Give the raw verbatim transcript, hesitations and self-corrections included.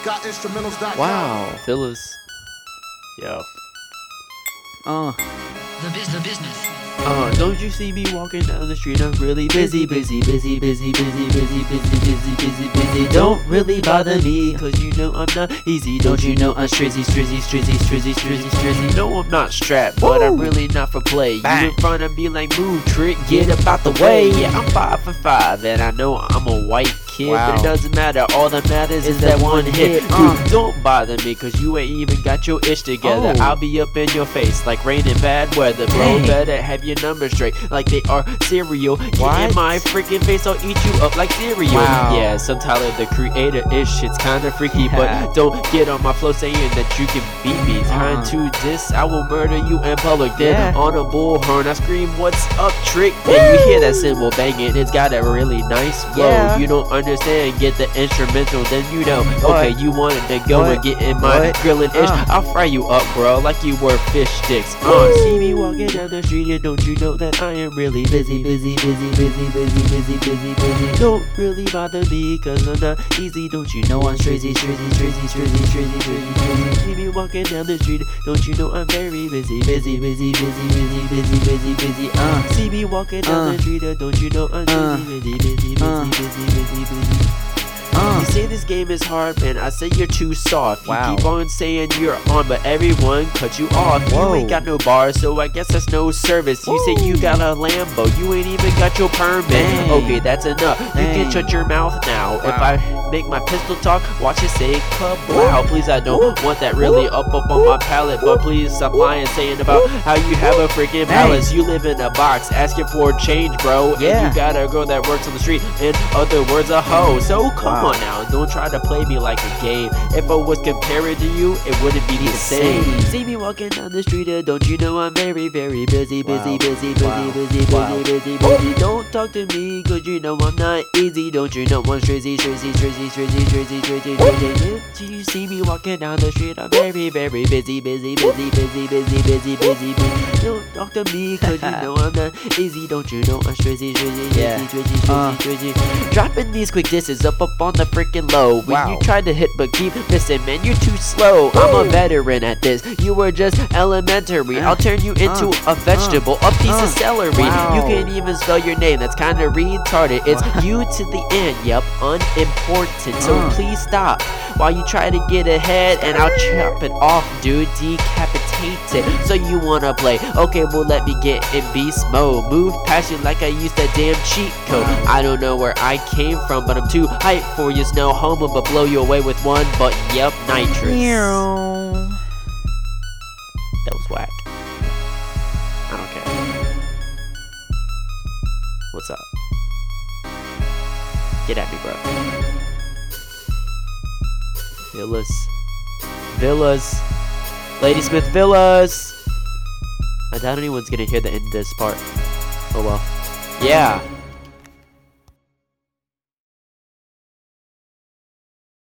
Wow. Villas. Yo. Uh. The, biz the business. Uh, don't you see me walking down the street? I'm really busy, busy, busy, busy, busy, busy, busy, busy, busy, busy. Don't really bother me, cause you know I'm not easy. Don't you know I'm strizzy, strizzy, strizzy, strizzy, strizzy, strizzy. No, I'm not strapped, but I'm really not for play. Bang. You in front of me like move trick, get about the way. Yeah, I'm five for five, and I know I'm a white kid, Wow. but it doesn't matter. All that matters is that one hit. Dude, Uh. don't bother me, cause you ain't even got your ish together. Oh. I'll be up in your face like rain and bad weather, bro. Dang. Better have your numbers straight, like they are cereal. Get What? in my freaking face, I'll eat you up like cereal. Wow. Yeah, some Tyler the Creator ish, shit's kinda freaky, Yeah. but don't get on my flow saying that you can beat me. Trying Uh. to diss, I will murder you in public. Then Yeah. on a bullhorn, I scream, "What's up, trick?" And you hear that cymbal banging, it's got a really nice flow. Yeah. You don't understand, get the instrumental, then you know. What? Okay, you wanted to go What? and get in my What? grilling ish. Uh. I'll fry you up, bro, like you were fish sticks. Uh, see me walking down the street, and don't you know that I am really busy, busy, busy, busy, busy, busy, busy, busy. Don't really bother me, cause I'm not easy. Don't you know I'm strizzy, strizzy, strizzy, strizzy, strizzy, strizzy, strizzy. See me walking down the street, don't you know I'm very busy, busy, busy, busy, busy, busy, busy, busy. Uh, see me walking down Uh. the street, and don't you know I'm Uh. busy, busy, busy, Uh. busy, busy, busy, busy. Uh. You say this game is hard, man. I say you're too soft. You Wow. keep on saying you're on, but everyone cut you off. Whoa. You ain't got no bars, so I guess that's no service. You say you got a Lambo, you ain't even got your permit. Dang. Okay, that's enough. You can Dang. shut your mouth now. If Wow. I make my pistol talk, watch it say kablow. Please, I don't want that really up up on my palate, but please stop lying, saying about how you have a freaking palace. You live in a box, asking for change, bro. And Yeah. you got a girl that works on the street. In other words, a hoe. So come Wow. on now, don't try to play me like a game. If I was comparing to you, it wouldn't be the same. Same. See me walking down the street, and don't you know I'm very, very busy, busy, Wow. busy, busy, Wow. busy, busy, Wow. busy, busy. Don't talk to me, cause you know I'm not easy. Don't you know I'm strizzy, strizzy, strizzy, strizzy, strizzy, strizzy, strizzy. Do you see me walking down the street? I'm very, very busy, busy, busy, busy, busy, busy, busy, busy. Don't talk to me, cause you know I'm not easy. Don't you know I'm strizzy, strizzy, Yeah. strizzy, strizzy, Uh. strizzy, strizzy. Dropping these quick disses up up on the freaking low. When Wow. you try to hit but keep missing, man, you're too slow. I'm a veteran at this. You were just elementary. I'll turn you into uh, a vegetable, a piece uh, of celery. wow. You can't even spell your name. That's kind of retarded. It's Wow. you to the end. Yep, unimportant. So Uh. please stop while you try to get ahead, and I'll chop it off, dude. Decapitate it. So you wanna play? Okay, well let me get in beast mode. Move past you like I used that damn cheat code. Wow. I don't know where I came from, but I'm too hype for you. Snow homo, but blow you away with one button. Yep, nitrous. Meow. That was whack. I don't care. What's up? Get at me, bro. Villas. Villas. Ladysmith Villas. I doubt anyone's gonna hear the end of this part. Oh well. Yeah.